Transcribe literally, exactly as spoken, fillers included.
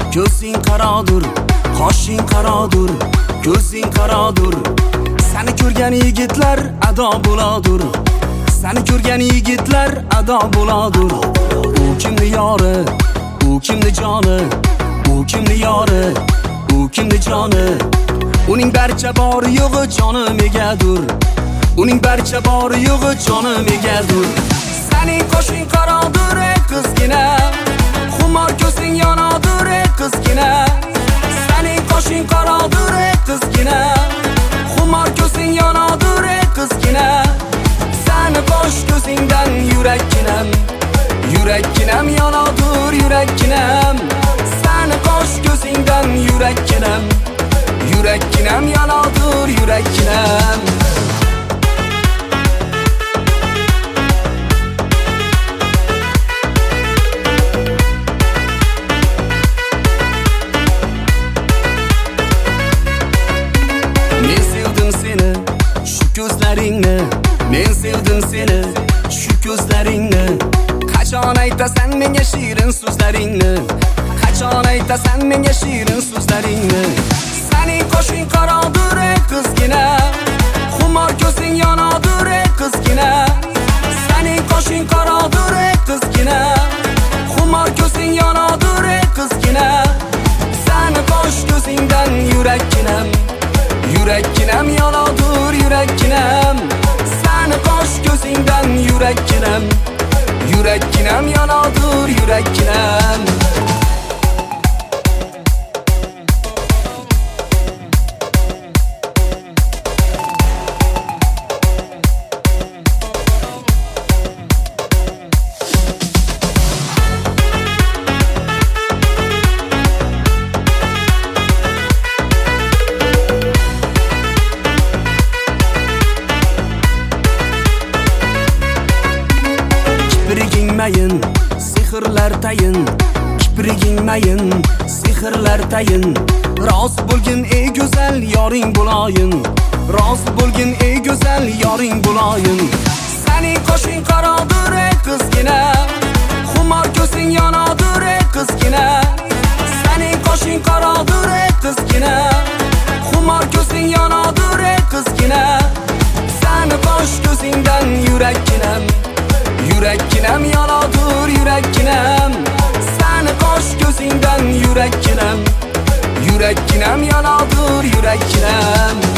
ko'zing qarodur, qoshing qarodur, ko'zing qarodur. Seni ko'rgan yigitlar ado bo'ladur, seni ko'rgan yigitlar ado bo'ladur. U kimni yori, u kimni joni, u kimni yori, u kimni joni. Uning barcha bori yo'g'i jonim egadur, uning barcha bori yo'g'i jonim egadur. Sening qoshing qarodur ey qizgina, xumor ko'zing yonadur ey qizgina. Sening qoshing qarodur ey qizgina, xumor ko'zing yonadur ey qizgina. Seni qosh ko'zingdan yurakkinam, yurakkinam yonadur yurakkinam. Seni qosh ko'zingdan yurakkinam, yurakkinam yonadur yurakkinam. Men sevdim seni, shu ko'zlaringni, men sevdim seni, shu ko'zlaringni. Qachon aytasan menga shirin so'zlaringni, qachon aytasan menga shirin so'zlaringni. Sening qoshing qarodur ey qizgina, xumor ko'zing yonadur ey qizgina. Sening qoshing qarodur ey qizgina, xumor ko'zing yonadur ey qizgina. Seni qosh ko'zingdan yurakkinam, yurakkinam yonadur yurakkinam. Seni qosh ko'zingdan yurakkinam, yurakkinam yonadur yurakkinam. Kipriging mayin, sehrlar tayin, kipriging mayin, sehrlar tayin. Rost bo'lgin ey go'zal yoring bo'layin, rost bo'lgin ey go'zal yoring bo'layin. Sening qoshing qarodur ey qizgina, xumor ko'zing yonadur ey qizgina. Sening qoshing qarodur ey qizgina, xumor ko'zing yonadur ey qizgina. Seni qosh ko'zingdan yurakkinam, yurakkinam yonadur yurakkinam. Seni qosh ko'zingdan yurakkinam, yurakkinam yonadur yurakkinam.